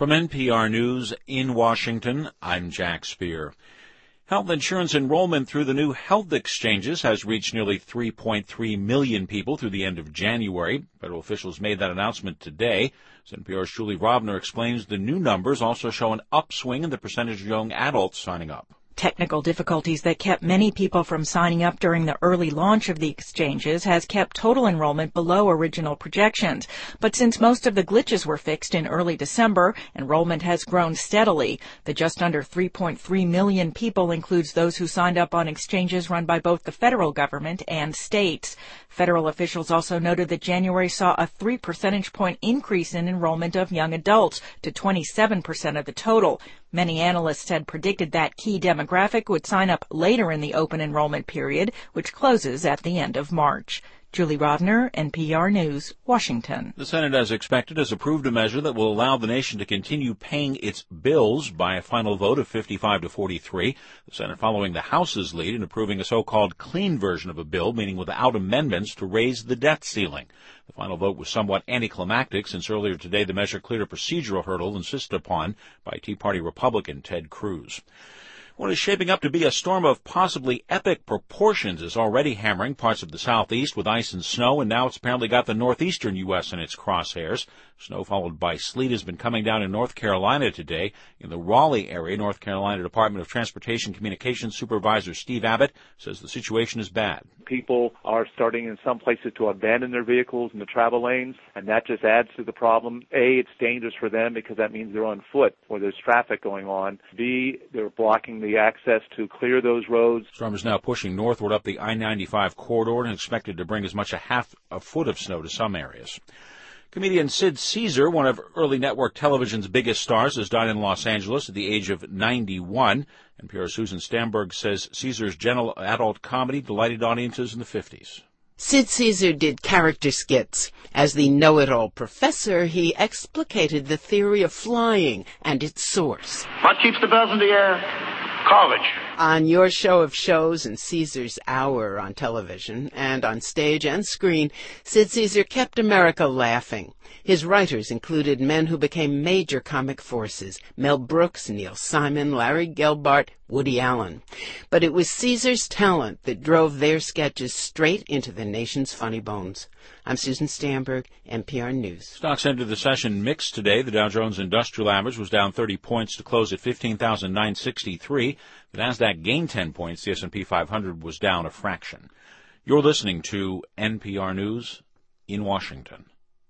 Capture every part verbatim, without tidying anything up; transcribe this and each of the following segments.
From N P R News in Washington, I'm Jack Speer. Health insurance enrollment through the new health exchanges has reached nearly three point three million people through the end of January. Federal officials made that announcement today. As N P R's Julie Rovner explains, the new numbers also show an upswing in the percentage of young adults signing up. Technical difficulties that kept many people from signing up during the early launch of the exchanges has kept total enrollment below original projections. But since most of the glitches were fixed in early December, enrollment has grown steadily. The just under three point three million people includes those who signed up on exchanges run by both the federal government and states. Federal officials also noted that January saw a three percentage point increase in enrollment of young adults to twenty-seven percent of the total. Many analysts had predicted that key demographic would sign up later in the open enrollment period, which closes at the end of March. Julie Rovner, N P R News, Washington. The Senate, as expected, has approved a measure that will allow the nation to continue paying its bills by a final vote of fifty-five to forty-three. The Senate following the House's lead in approving a so-called clean version of a bill, meaning without amendments, to raise the debt ceiling. The final vote was somewhat anticlimactic since earlier today the measure cleared a procedural hurdle insisted upon by Tea Party Republican Ted Cruz. What is shaping up to be a storm of possibly epic proportions is already hammering parts of the southeast with ice and snow, and now it's apparently got the northeastern U S in its crosshairs. Snow followed by sleet has been coming down in North Carolina today. In the Raleigh area, North Carolina Department of Transportation Communications Supervisor Steve Abbott says the situation is bad. People are starting in some places to abandon their vehicles in the travel lanes, and that just adds to the problem. A, it's dangerous for them because that means they're on foot or there's traffic going on. B, they're blocking the access to clear those roads. Storm is now pushing northward up the I ninety-five corridor and expected to bring as much as half a foot of snow to some areas. Comedian Sid Caesar, one of early network television's biggest stars, has died in Los Angeles at the age of ninety-one. N P R's Susan Stamberg says Caesar's gentle adult comedy delighted audiences in the fifties. Sid Caesar did character skits. As the know-it-all professor, he explicated the theory of flying and its source. What keeps the birds in the air? College. On Your Show of Shows and Caesar's Hour on television, and on stage and screen, Sid Caesar kept America laughing. His writers included men who became major comic forces: Mel Brooks, Neil Simon, Larry Gelbart, Woody Allen. But it was Caesar's talent that drove their sketches straight into the nation's funny bones. I'm Susan Stamberg, N P R News. Stocks entered the session mixed today. The Dow Jones Industrial Average was down thirty points to close at fifteen thousand nine hundred sixty-three. The Nasdaq gained ten points. The S and P five hundred was down a fraction. You're listening to N P R News in Washington.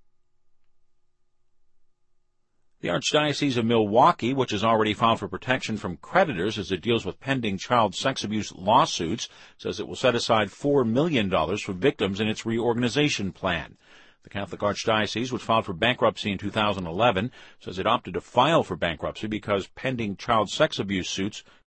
The Archdiocese of Milwaukee, which has already filed for protection from creditors as it deals with pending child sex abuse lawsuits, says it will set aside four million dollars for victims in its reorganization plan. The Catholic Archdiocese, which filed for bankruptcy in two thousand eleven, says it opted to file for bankruptcy because pending child sex abuse suits